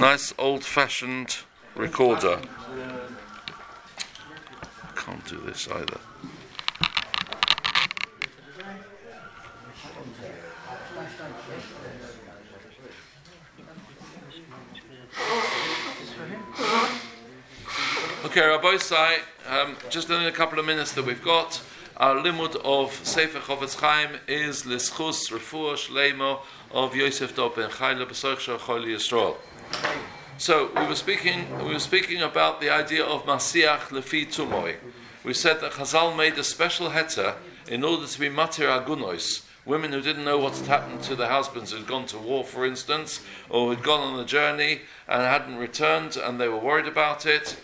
Nice old-fashioned recorder. Can't do this either. Okay, Rabbi Sai, just in a couple of minutes that we've got, our limud of Sefer Chofetz Chaim is Lischus Refuah Shleimo of Yosef Dov ben Chayla B'Soich Choli Yisrael. So we were speaking about the idea of Masiach Lefi Tumoy. We said that Chazal made a special heter in order to be Matir Agunos, women who didn't know what had happened to their husbands, who had gone to war, for instance, or who had gone on a journey and hadn't returned, and they were worried about it.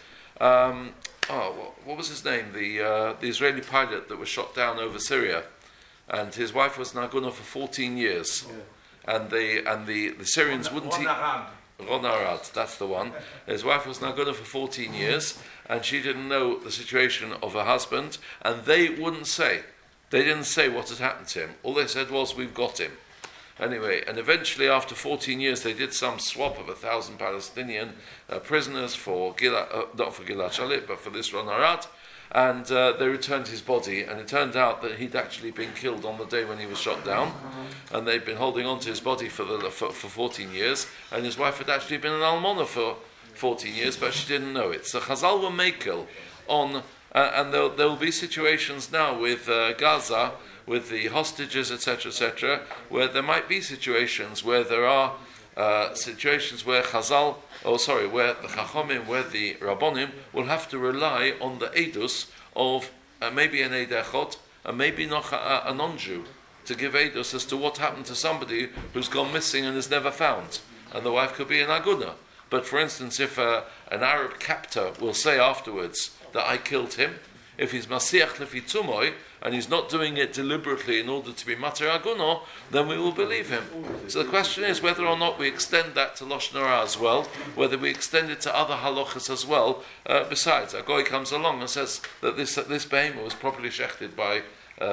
What was his name? The Israeli pilot that was shot down over Syria, and his wife was Naguna for 14 years, and the Syrians wouldn't. Ron Arad, that's the one. His wife was Naguna for 14 years, and she didn't know the situation of her husband, and they wouldn't say. They didn't say what had happened to him. All they said was, "We've got him." Anyway, and eventually after 14 years they did some swap of 1,000 Palestinian prisoners for not for Gilad Shalit, but for this Ron Arad, and they returned his body, and it turned out that he'd actually been killed on the day when he was shot down, and they'd been holding on to his body for 14 years, and his wife had actually been an almana for 14 years, but she didn't know it. So Chazal were makel on, and there will be situations now with Gaza, with the hostages, etc., where there might be situations where there are situations where where the Chachomim, where the Rabbonim will have to rely on the Eidus of maybe an Eid Echot, and maybe not a non-Jew, to give Eidus as to what happened to somebody who's gone missing and is never found. And the wife could be an Aguna. But for instance, if an Arab captor will say afterwards that I killed him, if he's Masiach Lefi Tumoy, and he's not doing it deliberately in order to be Matir Aguno, then we will believe him. So the question is whether or not we extend that to Lashon Hara as well, whether we extend it to other halachas as well. Besides, a goy comes along and says that this behemoth was properly shechted by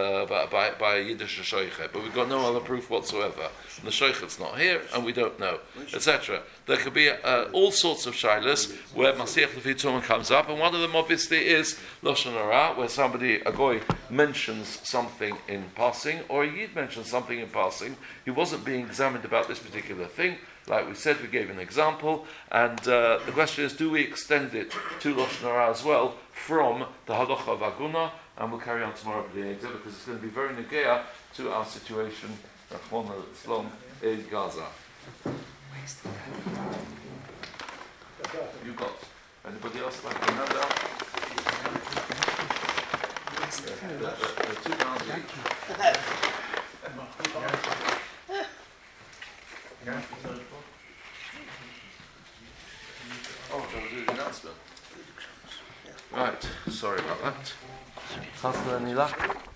a Yiddish shoichet, but we've got no other proof whatsoever. The shoichet's not here, and we don't know, etc. There could be all sorts of shilas where Masiach Lefi Tumoy comes up, and one of them obviously is Lashon Hara, where a goy mentions something in passing, or a Yid mentions something in passing. He wasn't being examined about this particular thing. Like we said, we gave an example, and the question is, do we extend it to Lashon Hara as well from the halacha of Aguna? And we'll carry on tomorrow with the exam because it's going to be very negea to our situation in Gaza. You got anybody else like to hand out? The £2 each. Oh, shall we do the announcement? Right, sorry about that. Any luck?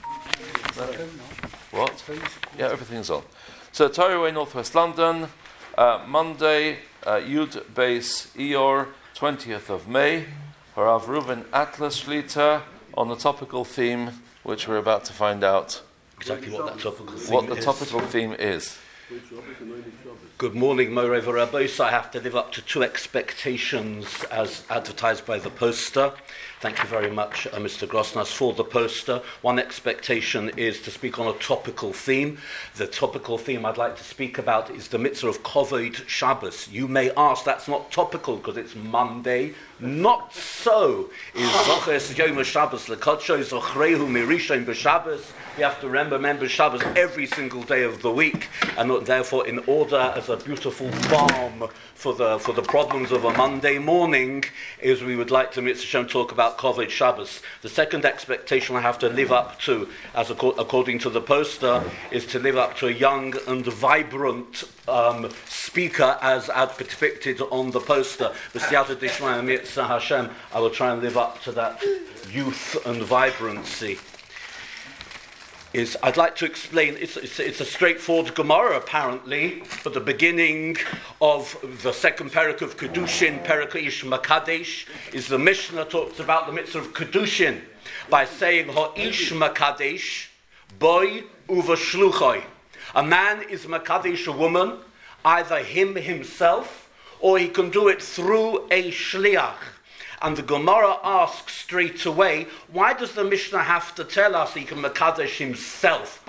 What? Yeah, everything's on. So Torah Way, Northwest London, Monday, Yud Beis Iyar, 20th of May, Harav Reuven Atlas Shlita, on the topical theme, which we're about to find out exactly what the topical theme is. Good morning, Morei V'Rabbos. I have to live up to two expectations as advertised by the poster. Thank you very much, Mr. Grosnas, for the poster. One expectation is to speak on a topical theme. The topical theme I'd like to speak about is the mitzvah of Kovod Shabbos. You may ask, that's not topical because it's Monday. Not so. Is Zoches Yom Shabbos L'Kodsho Zochrehu Mirishon B'Shabbos. You have to remember Shabbos every single day of the week, and therefore, in order as a beautiful balm for the problems of a Monday morning, is we would like to Mitzvah Shem talk about Kovod Shabbos. The second expectation I have to live up to, as according to the poster, is to live up to a young and vibrant speaker, as depicted on the poster. B'siyata D'Shmaya Mitzvah Hashem, I will try and live up to that youth and vibrancy. I'd like to explain, it's a straightforward Gemara apparently, but the beginning of the second parak of Kedushin, Parak Ish Makadesh, is the Mishnah talks about the mitzvah of Kedushin by saying Ha'ish Makadesh, boy uva shluchoi. A man is Makadesh a woman, either himself, or he can do it through a shliach. And the Gemara asks straight away, why does the Mishnah have to tell us he can mekadesh himself?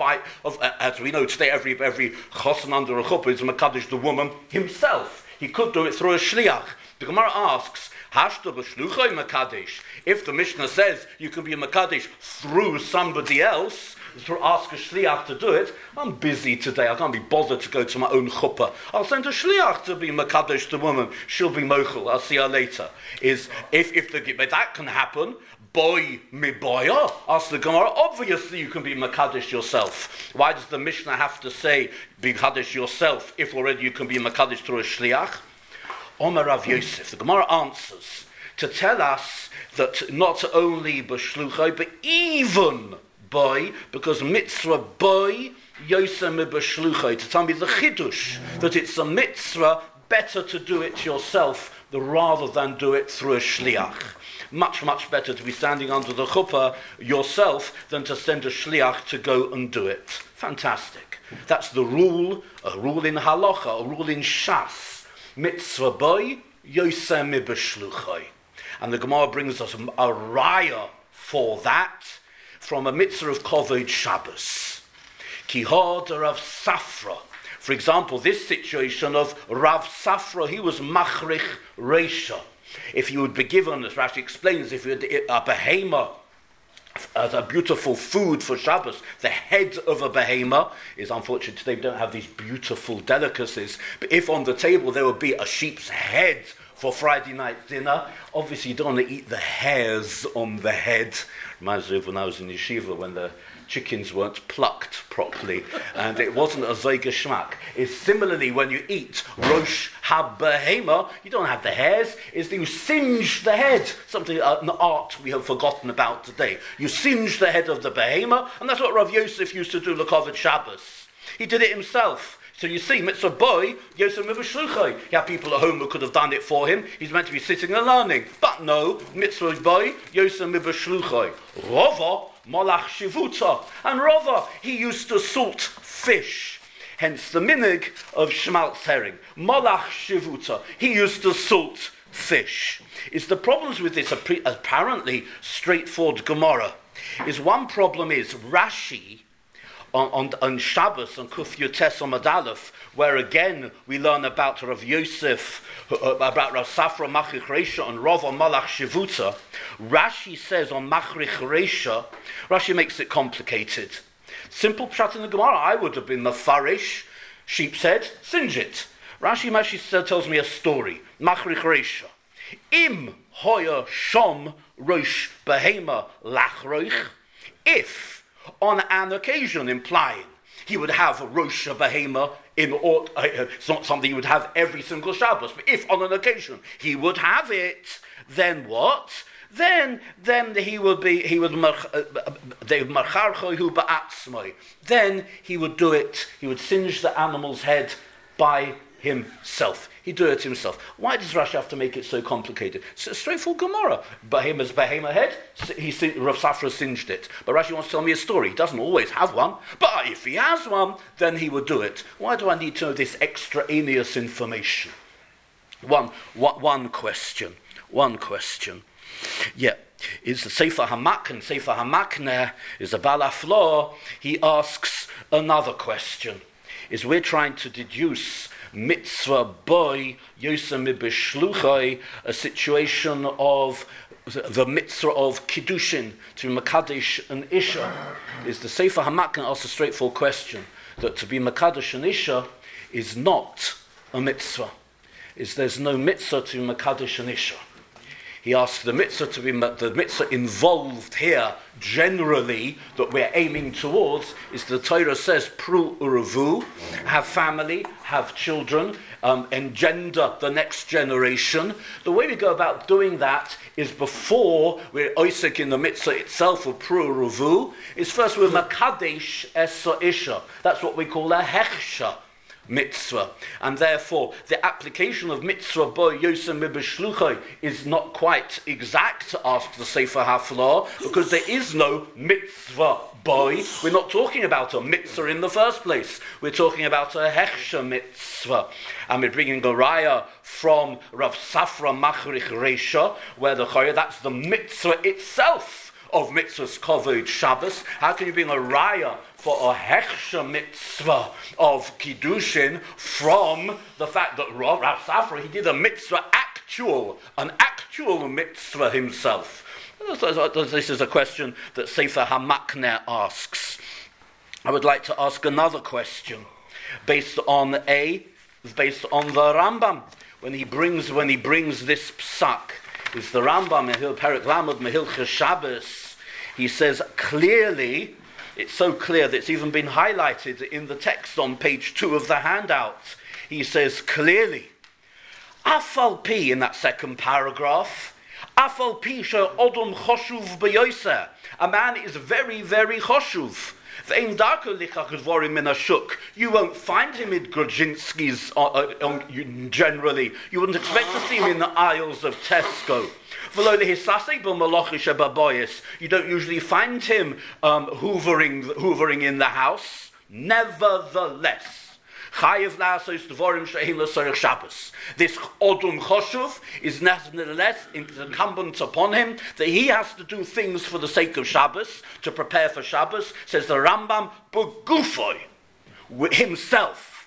As we know today, every chosan under a chuppah is mekadesh the woman himself. He could do it through a shliach. The Gemara asks, hashta b'shluchai mekadesh? If the Mishnah says you can be a mekadesh through somebody else, ask a shliach to do it. I'm busy today, I can't be bothered to go to my own chuppah. I'll send a shliach to be mekadesh the woman. She'll be mochel, I'll see her later. If that can happen, boy miboya, ask the Gemara, obviously you can be mekadesh yourself. Why does the Mishnah have to say be mekadesh yourself if already you can be mekadesh through a shliach? Omer Rav Yosef, the Gemara answers to tell us that not only b'shluchai, but even boy, because mitzvah boy yosem b'shluchai, to tell me the chidush that it's a mitzvah better to do it yourself rather than do it through a shliach. Much, much better to be standing under the chuppah yourself than to send a shliach to go and do it. Fantastic. That's the rule, a rule in halacha, a rule in shas. Mitzvah boy yosem b'shluchai. And the Gemara brings us a raya for that from a mitzvah of Kovod Shabbos. Kihad Rav Safra. For example, this situation of Rav Safra, he was machrich reisha. If you would be given, as Rashi explains, if you had a behema as a beautiful food for Shabbos, the head of a behema is unfortunate today we don't have these beautiful delicacies, but if on the table there would be a sheep's head for Friday night dinner, obviously you don't want to eat the hairs on the head. Reminds me of when I was in yeshiva when the chickens weren't plucked properly and it wasn't a zoy geschmack. It's similarly when you eat rosh habehema, you don't have the hairs, it's that you singe the head, something an art we have forgotten about today. You singe the head of the behema, and that's what Rav Yosef used to do l'Kovod Shabbos. He did it himself. So you see, mitzvah boy, yosem b'shluchai. He had people at home who could have done it for him. He's meant to be sitting and learning. But no, mitzvah boy, yosem b'shluchai. Rava, molach shivuta. And Rava, he used to salt fish. Hence the minig of shmaltz herring. Molach shivuta. He used to salt fish. Is the problems with this apparently straightforward Gemara? Is one problem is Rashi, on Shabbos, on Kuf Yotes Amud Aleph, where again we learn about Rav Yosef, about Rav Safra Machrich Reisha and Rav Malach Shivuta. Rashi says on Machrich Reisha, Rashi makes it complicated. Simple pshat in the Gemara, I would have been mafarish, sheep's head, singe it. Rashi tells me a story. Machrich Reisha. Im hoya shom rosh behema lachroich. If on an occasion, implying he would have a rosh behema it's not something he would have every single Shabbos, but if on an occasion he would have it, then what? Then he would do it. He would singe the animal's head by himself. He'd do it himself. Why does Rashi have to make it so complicated? It's a straightforward Gemara. Behema's behema head, Rav Safra singed it. But Rashi wants to tell me a story. He doesn't always have one, but if he has one, then he would do it. Why do I need to know this extraneous information? One question. Yeah. Is the Sefer Hamakne. Sefer Hamakne is a Balaflo. He asks another question. Is we're trying to deduce mitzvah boy yosem b'shluchai, a situation of the mitzvah of kiddushin to makadesh an isha. Is the Sefer Hamakne asks a straightforward question that to be makadesh an isha is not a mitzvah. There's no mitzvah to makadesh an isha. He asks the mitzvah to be the mitzvah involved here generally that we're aiming towards is the Torah says pru uravu, have family, have children, engender the next generation. The way we go about doing that is before we're oisek in the mitzvah itself of pru uravu, is first we're makadesh es isha. That's what we call a hechsha. mitzvah. And therefore, the application of mitzvah boy yosem mibeshluchai is not quite exact, asks the Sefer HaFlah, because there is no mitzvah boy. We're not talking about a mitzvah in the first place. We're talking about a hechsher mitzvah. And we're bringing a raya from Rav Safra Machrich Reisha, where that's the mitzvah itself of mitzvahs kovod Shabbos. How can you bring a raya for a hechsher mitzvah of kiddushin from the fact that Rav Safra, he did a mitzvah an actual mitzvah himself? This is a question that Sefer HaMakneh asks. I would like to ask another question based on the Rambam when he brings this psak. It's the Rambam in Perek Lamed Mehilchas Shabbos. He says clearly, it's so clear that it's even been highlighted in the text on page 2 of the handout. He says clearly, Afal Pi, in that second paragraph, Afal Pi she'odom choshuv b'yoser. A man is very, very choshuv. You won't find him in Grudzinski's generally. You wouldn't expect to see him in the aisles of Tesco. You don't usually find him hoovering in the house. Nevertheless, this Odom Choshuv is nevertheless incumbent upon him that he has to do things for the sake of Shabbos, to prepare for Shabbos, says the Rambam, B'gufoi, himself,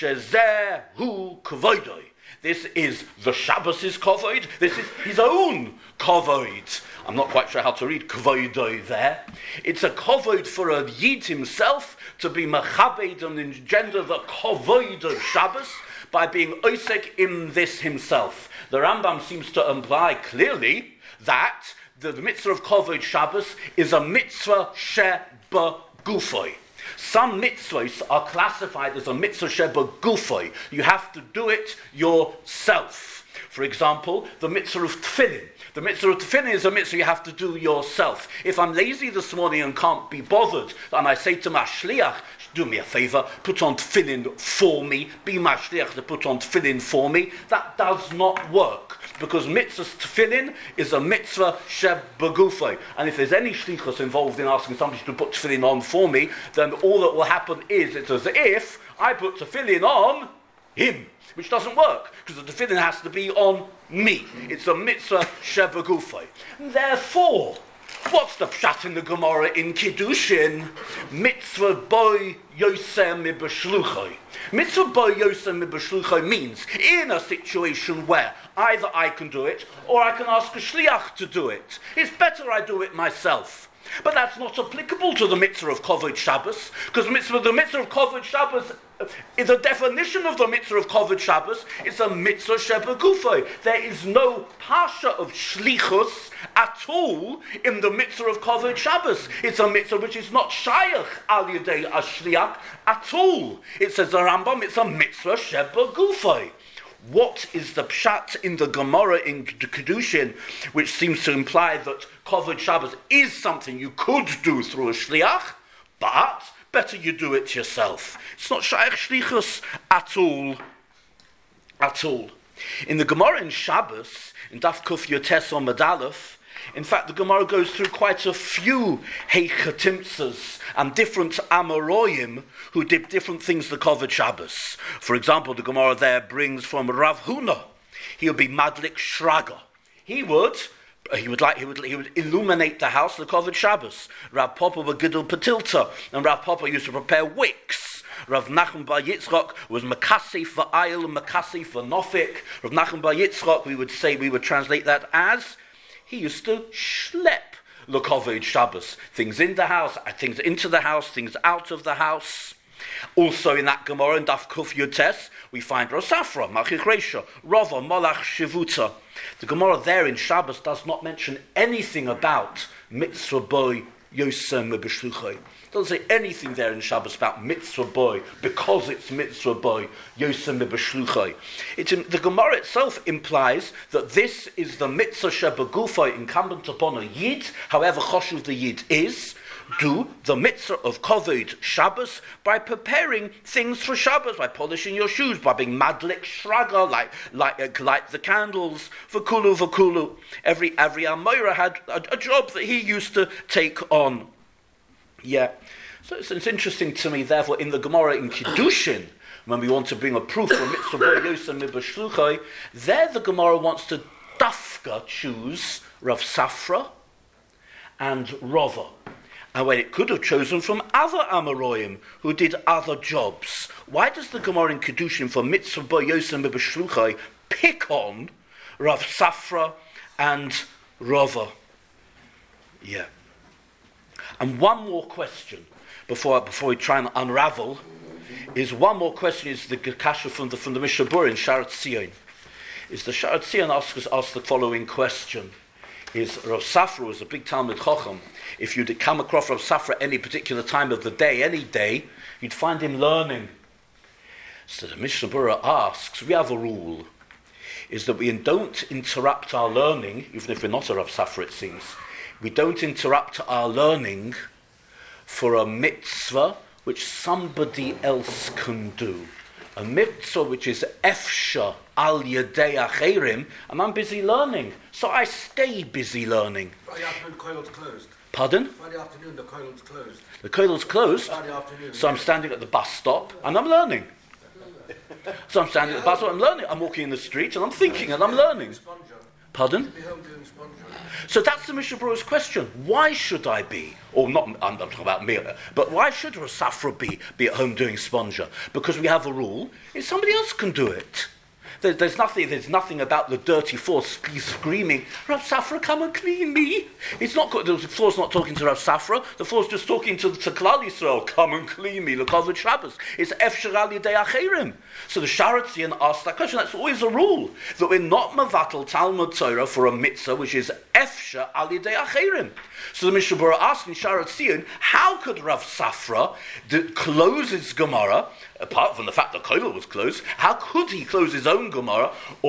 Shezehu Kvoidoi. This is the Shabbos' kovod. This is his own kovod. I'm not quite sure how to read kvoidoi there. It's a kovod for a yid himself to be machabed and engender the kovod of Shabbos by being osek in this himself. The Rambam seems to imply clearly that the mitzvah of kovod Shabbos is a mitzvah sheba gufoi. Some mitzvahs are classified as a mitzvah sheba gufoi. You have to do it yourself. For example, the mitzvah of tefillin. The mitzvah of tefillin is a mitzvah you have to do yourself. If I'm lazy this morning and can't be bothered, and I say to my shliach, do me a favor, put on tefillin for me, be my shliach to put on tefillin for me, that does not work. Because mitzvah tefillin is a mitzvah shebagufay. And if there's any shlichus involved in asking somebody to put tefillin on for me, then all that will happen is it's as if I put tefillin on him, which doesn't work, because the tefillin has to be on me. It's a mitzvah shebagufay. Therefore, what's the pshat in the Gemara in Kiddushin? Mitzvah boy yosem mibashluchai. Mitzvah boy yosem mibashluchai means in a situation where either I can do it or I can ask a shliach to do it. It's better I do it myself. But that's not applicable to the mitzvah of Kovod Shabbos, because the mitzvah of Kovod Shabbos, the definition of the mitzvah of Kovod Shabbos is a mitzvah shebagufay. There is no pasha of shlichus at all in the mitzvah of Kovod Shabbos. It's a mitzvah which is not shayach al yedei ashliach at all. It says the Rambam, it's a mitzvah shebagufay. What is the pshat in the Gemara in Kedushin, which seems to imply that Kovod Shabbos is something you could do through a shliach, but better you do it yourself. It's not shayach shlichus at all. At all. In the Gemara in Shabbos, in Daf Kuf Yotes on Medalef, in fact, the Gemara goes through quite a few heichatimtzas and different Amoroyim who did different things to Kovod Shabbos. For example, the Gemara there brings from Rav Huna. He would be Madlik Shraga. He would illuminate the house of the Kovod Shabbos. Rav Papa would Gidul Patilta, and Rav Papa used to prepare wicks. Rav Nachum Bar Yitzchok was Makasif for Ayil and Makasif for Nofik. Rav Nachum Bar Yitzchok, we would translate that as he used to schlep the Kovod Shabbos. Things in the house, things into the house, things out of the house. Also in that Gemara in Daf Kuf Yotes, we find Rosafra, Machich Reisha, Rova, Molach Shivuta. The Gemara there in Shabbos does not mention anything about mitzvah boy yosem b'shluchai. Doesn't say anything there in Shabbos about mitzvah boy, because it's mitzvah boy yosem b'shluchai. The Gemara itself implies that this is the mitzvah shebagufay incumbent upon a yid, however choshuv the yid is, do the mitzvah of Kovod Shabbos by preparing things for Shabbos, by polishing your shoes, by being madlik shraga, light the candles, v'kulu. Every Amoira had a job that he used to take on. Yeah. So it's interesting to me, therefore, in the Gemara in Kiddushin, when we want to bring a proof for mitzvah b'yosem mibashluchai, there the Gemara wants to dafka choose Rav Safra and Rava. And when it could have chosen from other Amoraim who did other jobs. Why does the Gemara in Kiddushin for mitzvah b'yosem mibashluchai pick on Rav Safra and Rava? Yeah. And one more question before we try and unravel is the kasha from the Mishnah Berurah in Sharat Tzion. Is the Sharat Tzion asks the following question: is Rav Safra was a big Talmud Chacham. If you'd come across Rav Safra any particular time of the day, any day, you'd find him learning. So the Mishnah Berurah asks, we have a rule, is that we don't interrupt our learning, even if we're not a Rav Safra, it seems. We don't interrupt our learning for a mitzvah which somebody else can do. A mitzvah which is efsha al yedei acherim, and I'm busy learning, so I stay busy learning. Friday afternoon, koilel's closed. Pardon? Friday afternoon, the koilel's closed. The koilel's closed? Friday afternoon. So I'm standing at the bus stop, and I'm learning. So I'm standing at the bus stop, and I'm learning. I'm walking in the street, and I'm thinking, and I'm learning. Pardon? So that's the Mishnah Berurah's question. Why should I be, or not, I'm talking about me, but why should Rav Safra be at home doing sponger? Because we have a rule, is somebody else can do it. There's nothing about the dirty floor screaming, Rav Safra, come and clean me. The floor's not talking to Rav Safra, the floor's just talking to Klal Yisrael, come and clean me, l'kovod Shabbos. It's efshar al yedei acherim. So the Sharat Tzion asked that question. That's always a rule, that we're not mevatel Talmud Torah for a mitzvah which is efshar al yedei acherim. So the Mishnah Berurah asked in Sharat Tzion, how could Rav Safra close his Gemara, apart from the fact that Koilel was closed, how could he close his own Gemara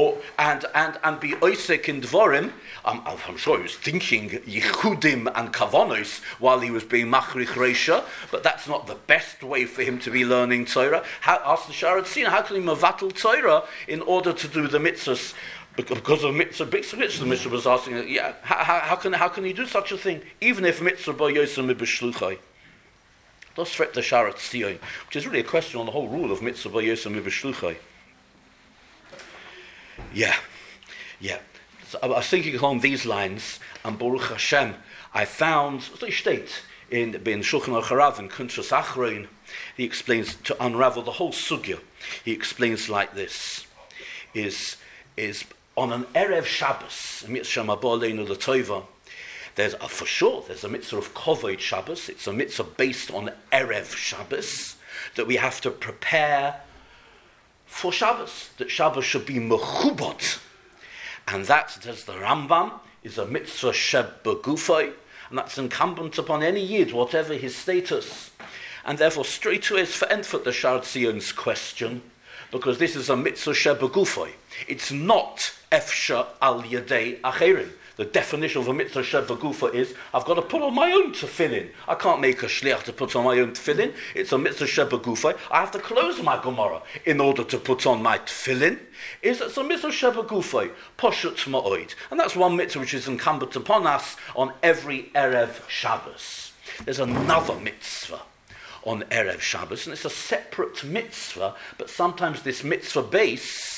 and be oisek in Dvorim? I'm sure he was thinking Yichudim and Kavonos while he was being Machrich Reisha, but that's not the best way for him to be learning Torah. Ask the Sharat Tzion, how can he mevatel Torah in order to do the mitzvahs? Because of mitzvah, the Mishnah was asking, how can he do such a thing, even if mitzvah b'yosem mibashluchai? Let's threat the Sharat Tzion, which is really a question on the whole rule of mitzvah b'yosem mibashluchai. Yeah. So I was thinking along these lines, and Baruch Hashem, I found, so state in Shulchan Aruch Harav in Kuntres Achroin, he explains, to unravel the whole sugya, he explains like this, is on an Erev Shabbos, a mitzvah mabor leinu l'toiva, there's a mitzvah of Kovod Shabbos, it's a mitzvah based on Erev Shabbos, that we have to prepare for Shabbos, that Shabbos should be mechubot, and that, says the Rambam, is a mitzvah sheb begufay, and that's incumbent upon any yid, whatever his status. And therefore, straight away is verantwortet the Sharat Tzion's question, because this is a mitzvah sheb begufay. It's not efsha al yedei acherim. The definition of a mitzvah sheb begufay is, I've got to put on my own tefillin. I can't make a shliach to put on my own tefillin. It's a mitzvah sheb begufay. I have to close my Gemara in order to put on my tefillin. It's a mitzvah sheb begufay, poshut ma'oid. And that's one mitzvah which is incumbent upon us on every Erev Shabbos. There's another mitzvah on Erev Shabbos, and it's a separate mitzvah, but sometimes this mitzvah base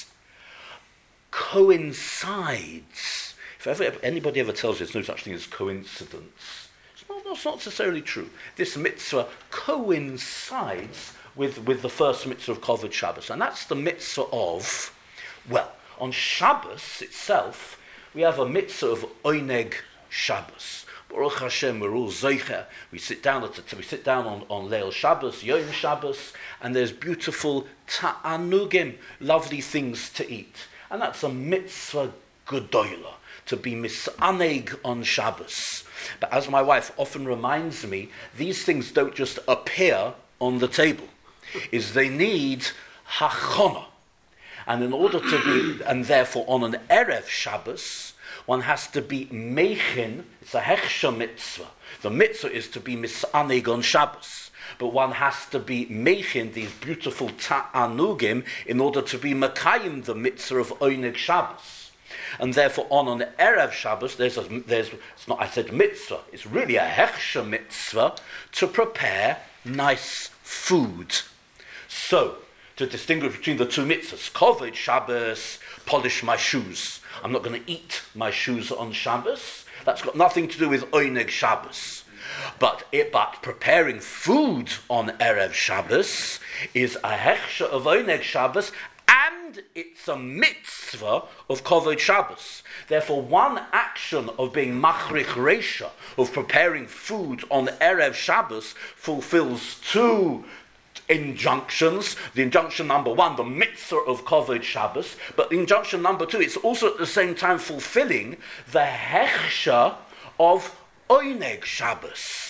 coincides. If anybody ever tells you there's no such thing as coincidence, it's not necessarily true. This mitzvah coincides with the first mitzvah of Kovod Shabbos, and that's the mitzvah of, on Shabbos itself, we have a mitzvah of Oneg Shabbos. Baruch Hashem, we're all Zoicher. We sit down on Leil Shabbos, Yom Shabbos, and there's beautiful ta'anugim, lovely things to eat. And that's a mitzvah gedolah, to be misaneg on Shabbos. But as my wife often reminds me, these things don't just appear on the table. They need hachana. And in order to be, and therefore on an Erev Shabbos, one has to be meichin. It's a hechsha mitzvah. The mitzvah is to be misaneg on Shabbos. But one has to be meichin these beautiful ta'anugim in order to be makayim the mitzvah of oineg Shabbos. And therefore on an Erev Shabbos, it's not, I said mitzvah, it's really a hechsha mitzvah to prepare nice food. So, to distinguish between the two mitzvahs, kovod Shabbos, polish my shoes. I'm not going to eat my shoes on Shabbos. That's got nothing to do with oineg Shabbos. But preparing food on Erev Shabbos is a hechsha of oineg Shabbos, and it's a mitzvah of kovod Shabbos. Therefore, one action of being machrich reisha, of preparing food on Erev Shabbos, fulfills two injunctions. The injunction number one, the mitzvah of kovod Shabbos, but the injunction number two, it's also at the same time fulfilling the hechsha of oineg Shabbos.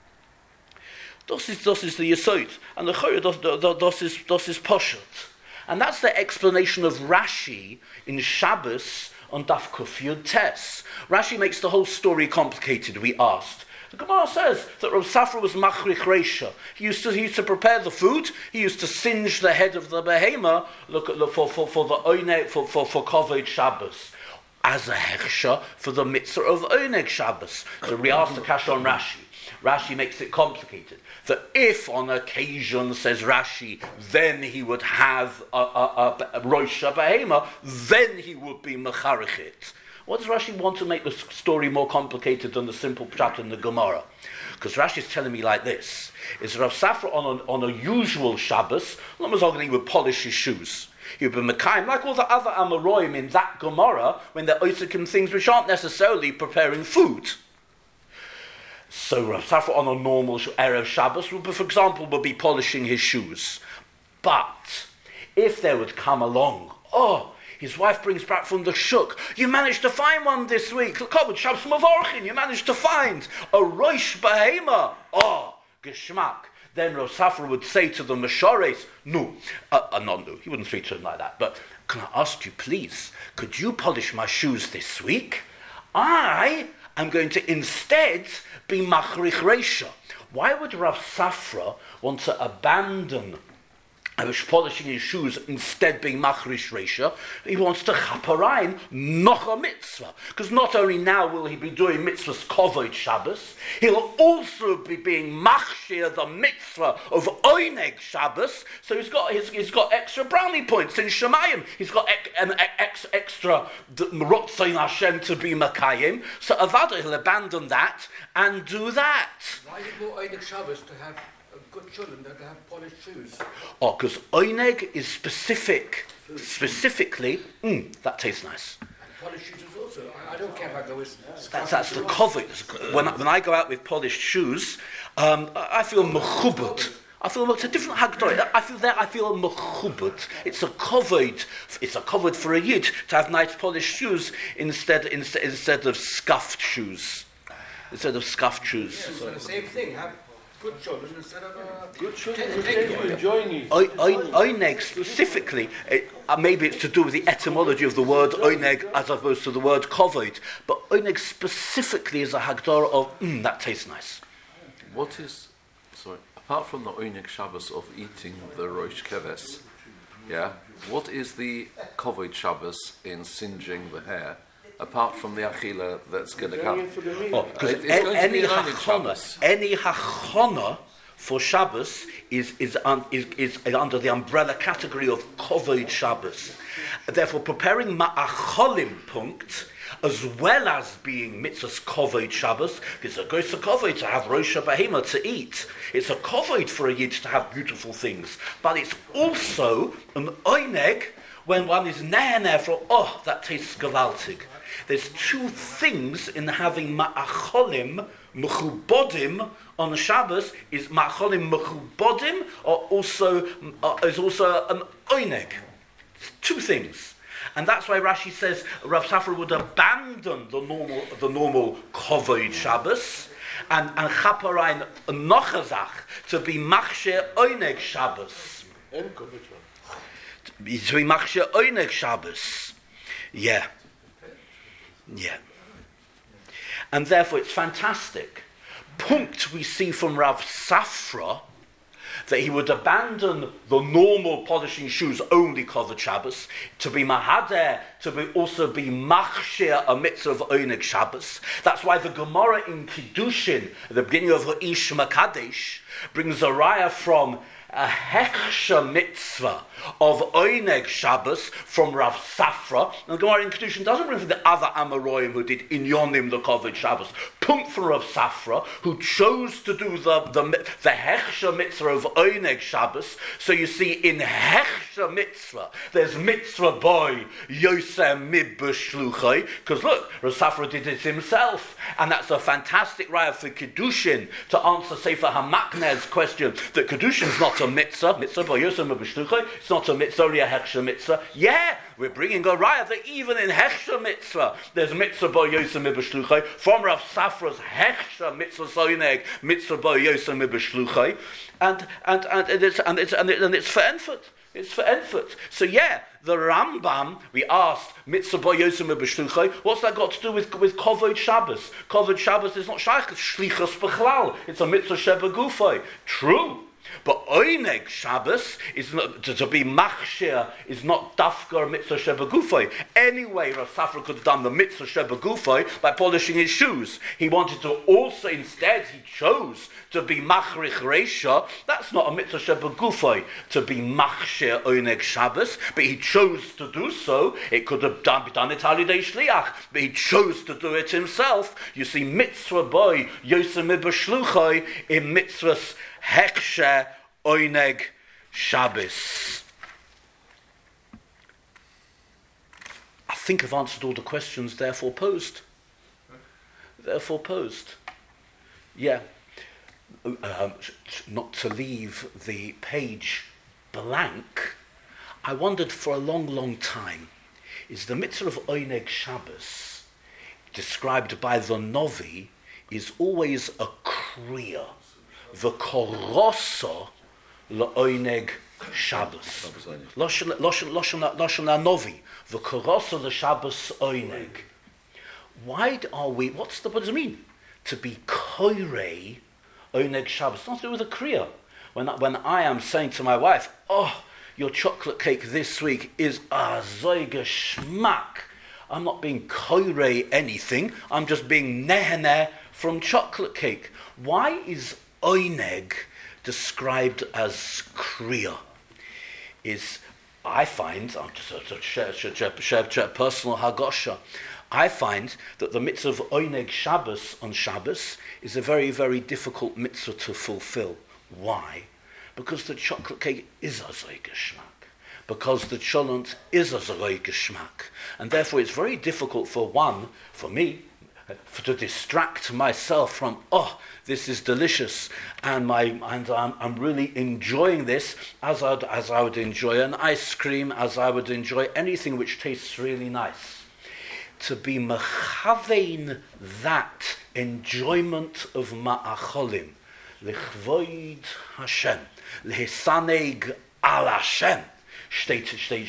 Das ist the yesod, and the chayah das is poshet, and that's the explanation of Rashi in Shabbos on Daf Kuf Yud Tes. Rashi makes the whole story complicated. We asked. The Gemara says that Rav Safra was machrich reisha. He used to prepare the food. He used to singe the head of the behema for the oineg for kovod Shabbos, as a hechsha for the mitzvah of oineg Shabbos. So we asked the kasha on Rashi. Rashi makes it complicated. That if on occasion, says Rashi, then he would have a rosh behema, then he would be mecharechit. What does Rashi want to make the story more complicated than the simple pshat in the Gemara? Because Rashi is telling me like this: is Rav Safra on a usual Shabbos, he would polish his shoes. He would be mekayim, like all the other Amoraim in that Gemara, when they're oisikim things which aren't necessarily preparing food. So Rav Safra on a normal Erev Shabbos, for example, would be polishing his shoes. But if there would come along, his wife brings back from the shuk, you managed to find one this week. Kovod Shabbos Mavorchin, you managed to find a rosh behema. Geschmack. Then Rav Safra would say to the Meshores, he wouldn't speak to him like that, but can I ask you please, could you polish my shoes this week? I am going to instead be machrich reisha. Why would Rav Safra want to abandon polishing his shoes instead being machrish reisha? He wants to chaparayim noch a mitzvah, because not only now will he be doing mitzvahs kovod Shabbos, he'll also be being machshir the mitzvah of oineg Shabbos. So he's got extra brownie points in Shemayim. He's got extra rotzain Hashem to be makayim. So avada, he'll abandon that and do that. Why is it more oineg Shabbos to have good children that have polished shoes? Because oineg is specifically, that tastes nice. And polished shoes is also, I don't care if I go with... That's the kovod. When I go out with polished shoes, I feel mechubot. It's a different hagdor. I feel mechubot. It's a kovod for a yid to have nice polished shoes instead of scuffed shoes. Instead of scuffed shoes. Yeah, so the same thing. Have good children instead of good children instead of enjoying it. Oineg specifically, maybe it's to do with the etymology of the word oineg as opposed to the word kovod, but oineg specifically is a hagdor of that tastes nice. Apart from the oineg Shabbos of eating the rosh keves, what is the kovod Shabbos in singeing the hair? Apart from the achila that's going to come, because any hachana for Shabbos is under the umbrella category of kovod Shabbos. Therefore, preparing ma'acholim punkt, as well as being mitzvahs kovod Shabbos, it's a gosa kovod to have rosh behema to eat. It's a kovod for a yid to have beautiful things, but it's also an oineg when one is ne'er for that tastes gewaltig. There's two things in having ma'acholim mechubodim on Shabbos. Is ma'acholim mechubodim is also an oineg. Two things, and that's why Rashi says Rav Safra would abandon the normal kovod Shabbos and chaparein nochazach to be machshir oineg Shabbos. To be machshir oineg Shabbos. Yeah. Yeah. And therefore it's fantastic. Punkt we see from Rav Safra that he would abandon the normal polishing shoes only covered Shabbos, to be Mahadeh, to also be Machshir, a mitzvah of Oneg Shabbos. That's why the Gemara in Kiddushin, at the beginning of Ish Makadesh, brings a raya from a Hechsha mitzvah of Oneg Shabbos from Rav Safra. And the Gemara in Kiddushin doesn't bring from the other Amoraim who did Inyonim the covered Shabbos. Punkt from Rav Safra, who chose to do the Hechsha mitzvah of Oneg Shabbos. So you see, in Hechsha mitzvah, there's mitzvah boy Yosem mib b'shluchai, because look, Rav Safra did it himself, and that's a fantastic raya for Kiddushin to answer Sefer HaMakneh's question that Kiddushin is not a mitzvah boy Yosem mib b'shluchai. It's not a mitzvah, only a Hechsha mitzvah. Yeah, we're bringing a raya that even in Hechsha mitzvah, there's mitzvah bo Yosem mibashluchai from Rav Safra's Hechsha mitzvah soineg, mitzvah bo Yosem mibashluchai, and it's for Enfut. It's for Enfut. So yeah, the Rambam, we asked mitzvah bo Yosem mibashluchai. What's that got to do with Kovod Shabbos? Kovod Shabbos is not shaykh shlichus b'chlal. It's a mitzvah sheba gufay. True. But Oneg Shabbos is not, to be machshir is not dafka mitzvah sheba gufay. Anyway, Rav Safra could have done the mitzvah sheba gufay by polishing his shoes. He wanted to also, instead, he chose to be machrich reisha. That's not a mitzvah sheba gufay, to be machshir Oneg Shabbos, but he chose to do so. It could have done it halidei shliach, but he chose to do it himself. You see, mitzvah boy Yosem mibashluchai in mitzvahs Hechsha Oneg Shabbos. I think I've answered all the questions therefore posed. Yeah. Not to leave the page blank, I wondered for a long, long time, is the mitzvah of Oneg Shabbos, described by the Novi, is always a kriya. The korosa le'oneg Shabbos. Loshen Novi. The korosa the Shabbos oneg. Why are we? What does it mean to be koirei oneg Shabbos? It's not to do with a kriya. When I am saying to my wife, "Oh, your chocolate cake this week is a zoige schmack," I'm not being koirei anything. I'm just being neheneh from chocolate cake. Why is Oneg described as kriya? I find, I'm just share personal hagosha, I find that the mitzvah of Oneg Shabbos on Shabbos is a very, very difficult mitzvah to fulfill. Why? Because the chocolate cake is a zoy geschmack. Because the cholent is a zoy geschmack. And therefore it's very difficult for me, to distract myself from, this is delicious, and I'm really enjoying this as I would enjoy an ice cream, as I would enjoy anything which tastes really nice. To be mechavein that enjoyment of ma'acholim, lichvoid Hashem, lehisaneg al Hashem, steht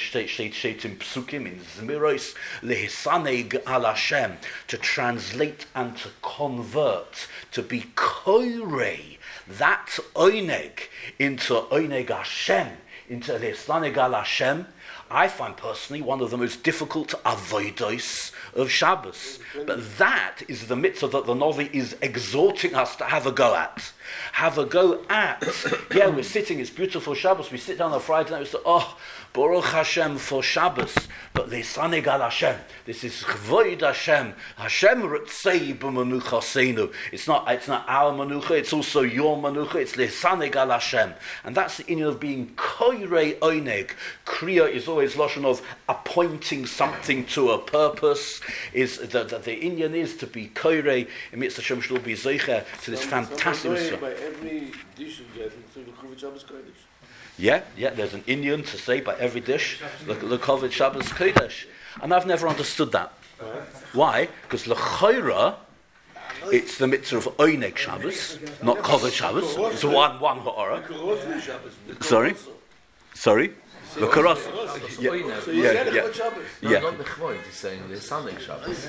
in Psukim, in Zmiros, lehisaneg al Hashem, to translate and to convert, to be koirei, that oineg, into oineg Hashem, into lehisaneg al Hashem. I find personally one of the most difficult avodos of Shabbos. But that is the mitzvah that the Novi is exhorting us to have a go at. Have a go at. Yeah, we're sitting, it's beautiful Shabbos, we sit down on Friday night, we say, Baruch Hashem for Shabbos, but Lesanig al Hashem. This is Chvoid Hashem. Hashem Ritzei b'menuchaseinu. It's not our menucha, it's also your menucha, it's Lesanig al Hashem. And that's the inyan of being koirei oineg. Kriya is always loshon of appointing something to a purpose. Is that the inyan is to be koirei, and Mitzvah Hashem shall be zeicher to this fantastic mitzvah. By every dish you get, so the Kovod Shabbos Kodesh. Yeah, there's an Indian to say by every dish, the Kovod Shabbos Kodesh. And I've never understood that. Why? Because L'chayra, it's the mitzvah of Oneg Shabbos, not Kovod Shabbos. It's one ha'ara. Sorry? The Karos. So you said Chuvas Shabbos. No, Yeah. not Nechvoid, he's saying the Sunday Shabbos.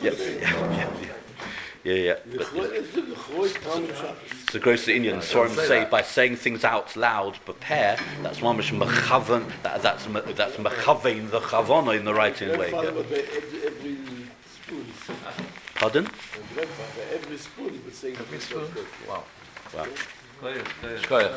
Yeah. The Chvoid Talmud Shabbos. It's a gross Indian. Svarim say by saying things out loud, prepare. That's mamish mechaven. That's mechavein the chavona in the right way. Grandfather, Yeah. but by every spoon. Pardon? My grandfather, by every spoon, he would say every spoon. Wow. Wow. Shkoyach.